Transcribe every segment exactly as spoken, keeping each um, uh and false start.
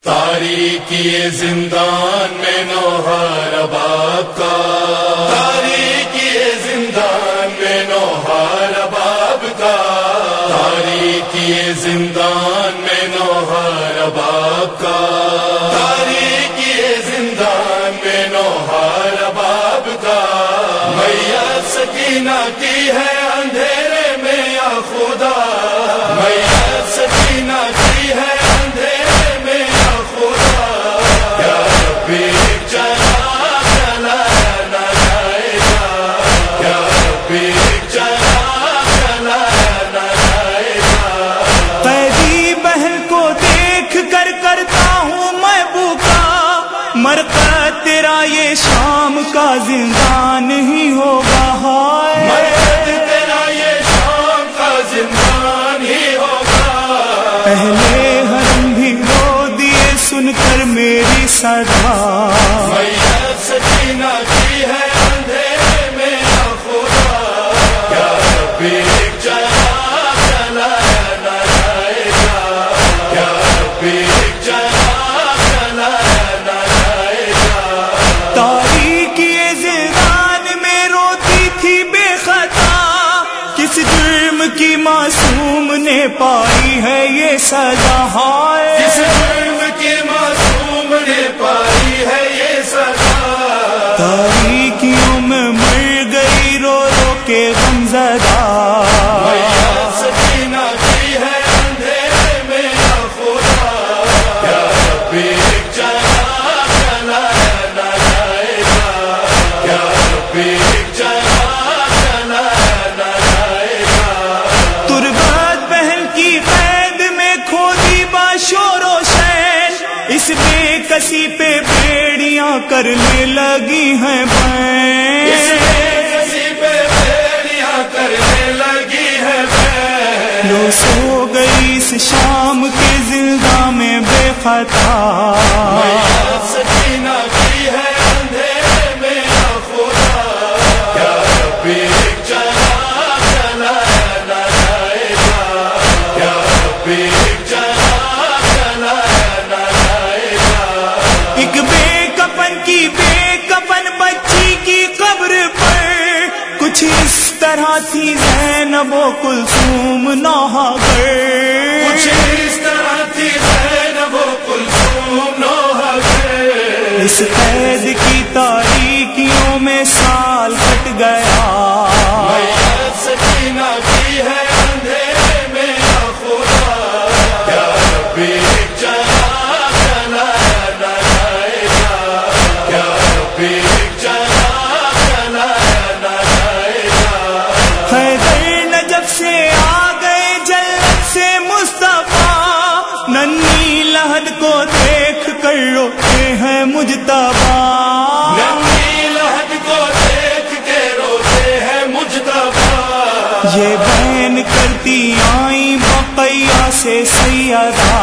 تاریکی زندان میں نوحہ رباب کا، تاریکی زندان میں نوحہ رباب کا، تاریکی زندان میں نوحہ رباب کا، تاریکی زندان میں نوحہ رباب کا، میت سکینہ کی ہے اندھیرے میں یا خدا، میت سکینہ کی ہے اندھیرے میں یا خدا، یا ربی چلا چلا نہ جائے گا، یا ربی چلا چلا نہ جائے گا۔ قیدی بہن کو دیکھ کر کرتا ہوں میں بھوکا، مرقد تیرا یہ شام کا زندان ہی ہوگا، ہائے مرقد تیرا یہ شام کا زندان ہی ہوگا۔ پہلے حرم بھی رو دیے سن کر میری صدا، میت سکینہ کی ہے اندھیرے میں یا خدا، یا ربی چلا چلا نہ جائے گا، یا ربی چلا چلا نہ جائے گا۔ تاریکی زندان میں روتی تھی بے خطا، کس جرم کی معصوم نے پائی ہے یہ سزا، ہائے جس جرم کی معصوم نے پائی ہے یہ سزا، تاریکیوں میں مر گئی رو رو کے غمزدہ، میت سکینہ کی ہے اندھیرے میں یا خدا، یا ربی چلا چلا نہ جائے گا، یا ربی چلا چلا نہ جائے گا۔ تربت بہن کی قید میں کھو دی باشور و شین، اس بے کسی پہ بیڑیاں کرنے لگی ہیں اس بین، میں کسی پہ بیڑیاں کرنے لگی ہے بین، لو سو گئی اس شام کے زندان میں بے خطا، میت سکینہ کی ہے اندھیرے میں یا خدا، یا ربی چلا چلا نہ جائے گا، یا ربی چلا چلا نہ جائے گا۔ ایک بے کفن کی بے کفن بچی کی قبر پر کچھ اس طرح تھی زینب و کلثوم نوحہ کچھ گر، اس طرح تھی زینب و کلثوم نوحہ گر، اس قید کی تاریکیوں میں سال کٹ گیا، میت سکینہ کی ہے اندھیرے میں یا خدا، یا ربی چلا چلا نہ جائے گا، یا ربی چلا چلا نہ جائے گا۔ حیدر نجف سے آ گئے جنت سے مصطفیٰ، ننھی لحد کو دیکھ کر روتے ہیں مجتبیٰ، ننھی لحد کو دیکھ کے روتے ہیں مجتبیٰ، یہ بین کرتی آئیں بقیہ سے سیدہ،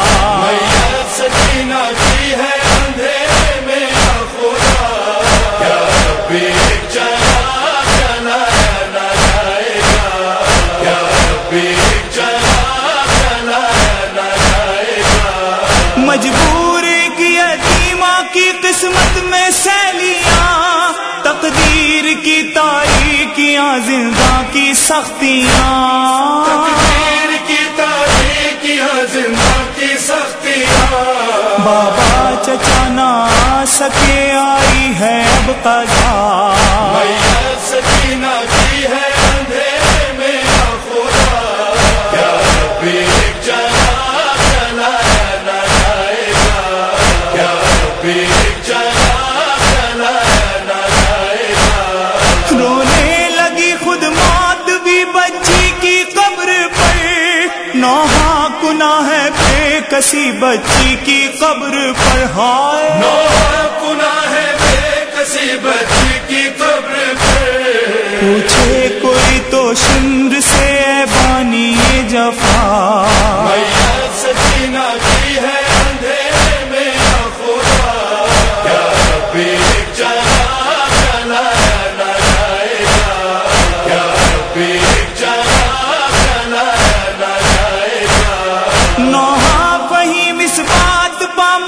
میت سکینہ کی ہے اندھیرے میں یا خدا، یا ربی چلا چلا نہ جائے گا، یا ربی چلا چلا نہ جائے گا۔ مجبور کی یتیمہ کی قسمت میں سیلیاں، تقدیر کی تاریکیاں زندہ کی سختیاں، تقدیر کی تاریکیاں زندہ کی سختیاں، بابا چچا نہ آ سکے آئی ہے اب قضا، میت سکینہ کی ہے اندھیرے میں یا خدا، یا ربی چلا چلا نہ جائے گا، یا ربی چلا چلا نہ جائے گا۔ رونے لگی خود موت بھی بچی کی قبر پر، نوحہ گناہ ہے بے کسی بچی کی قبر پر، ہائے نوحہ گناہ ہے بے کسی بچی کی قبر پر، پوچھے کوئی تو شمر سے اے بانی یہ جفا، میت سکینہ کی ہے اندھیرے میں یا خدا، یا ربی چلا چلا نہ جائے گا، یا ربی چلا چلا نہ جائے گا۔ نوحہ فہیم اس بات پا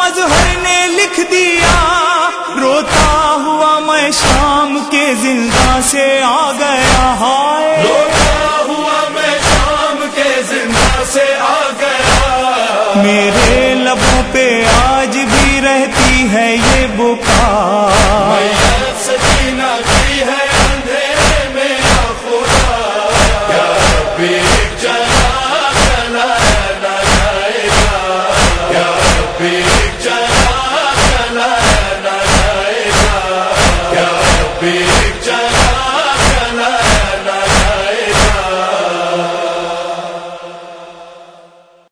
زندہ سے آ گیا ہائے، روتا ہوا میں شام کے زندہ سے آ گیا، میرے لبوں پہ آج بھی رہتی ہے یہ بکا، میت سکینہ کی ہے اندھیرے میں یا خدا، یا ربی ایک جلا جلایا نہ جائے گا، یا ربی ایک جلا